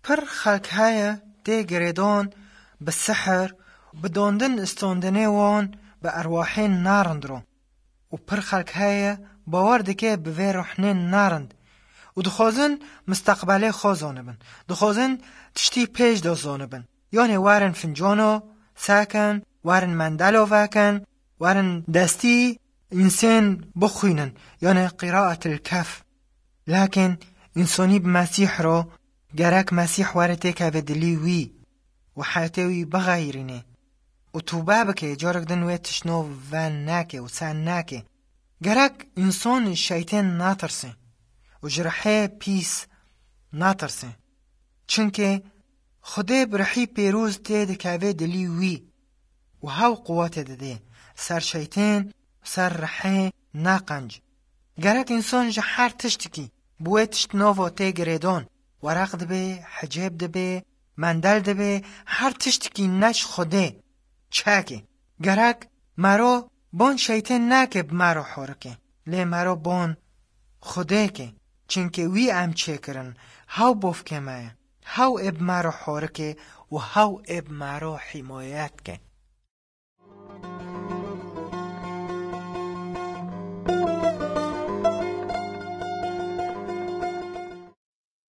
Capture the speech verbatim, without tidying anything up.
پر خلق های ده گریدان به سحر بداندن استاندنه وان به ارواحین نارند رو و پر خلق های باور دکه به وی روحنین نارند و دخوازن مستقبله خوازانه بن دخوازن تشتی پیش دازانه بن یعنی وارن فنجانو ساکن وارن مندلو واکن وارن دستی انسان بخوینن یعنی قراءة الكف لكن انسانی بمسیح رو گرک مسیح وارته که به دلی وی و حیاتوی بغیرینه و توبه بکه جارک دنوی تشنو و نکه و سن نکه گرک انسان شیطان ناترسه و جرحه پیس ناترسه چونکه خدا برحی پیروز تیده که به دلی وی و هاو قوات دده سر شیطان سر رحه ناقنج گرک انسان جه هر تشتکی بوی تشتنو و تی گریدان ورق دبه حجاب دبه مندل دبه هر تشتکی نش خوده چاکه گرک مرا بان شیطان نکه بمرا حرکه لی مرا بان خوده که چنکه وی ام چه کرن هاو بوف که مایه هاو اب مرا حرکه و هاو اب مرا حمایت که